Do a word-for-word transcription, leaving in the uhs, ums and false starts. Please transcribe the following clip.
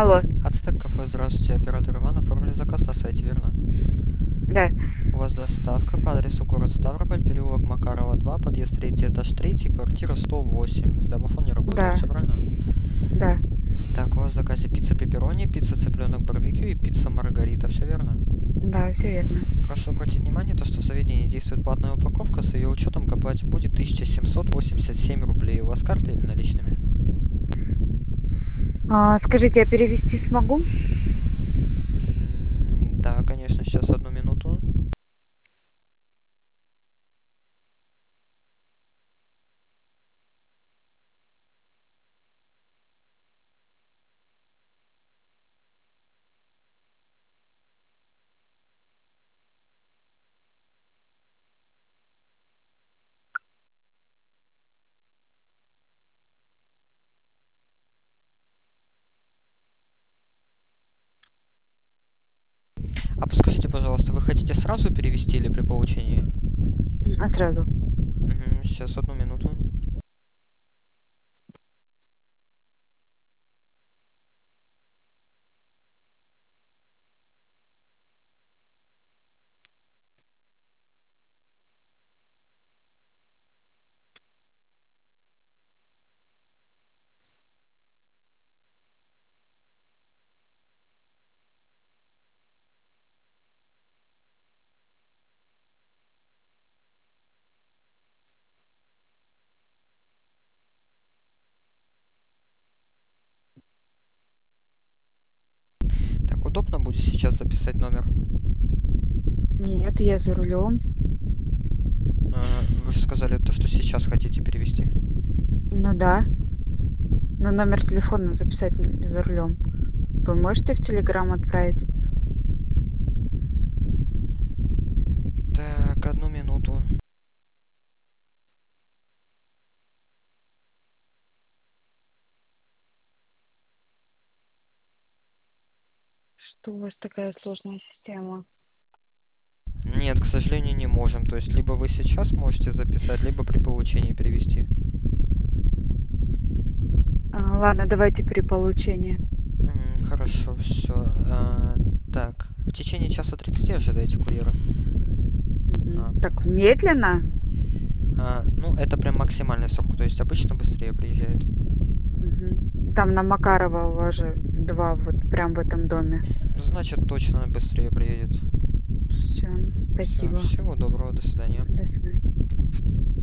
Алло. Ацтек кафе, здравствуйте, оператор Иван, оформили заказ на сайте, верно? Да. У вас доставка по адресу город Ставрополь, переулок Макарова два, подъезд третий, этаж третий, квартира сто восемь. Домофон не работает, Да. все правильно? Да. Так, у вас в заказе пицца пепперони, пицца цыпленок барбекю и пицца маргарита, все верно? Да, все верно. Прошу обратить внимание, то, что в заведении действует платная упаковка, с ее учетом копать будет тысяча семьсот восемьдесят семь рублей. У вас карты или наличными? А, скажите, я перевести смогу? М, Да, конечно, сейчас одну минуту. А подскажите, пожалуйста, вы хотите сразу перевести или при получении? А сразу? Мгм, сейчас одну минуту. Так, удобно будет сейчас записать номер? Нет, я за рулем. А, Вы же сказали то, что сейчас хотите перевести. Ну да. Но номер телефона записать не за рулем. Вы можете в Телеграм отправить? Так, одну минуту. Что у вас такая сложная система? Нет, к сожалению, не можем. То есть, либо вы сейчас можете записать, либо при получении перевести. А, ладно, давайте при получении. М, Хорошо, все. Так, в течение часа тридцати ожидаете курьера? Мгм. А, Так, медленно? а, ну, это прям максимальный срок, то есть обычно быстрее приезжает. Мгм. Там на Макарова у вас же два, вот прям в этом доме. Значит, точно быстрее приедет. Все, Все, спасибо. всего доброго, до свидания. До свидания.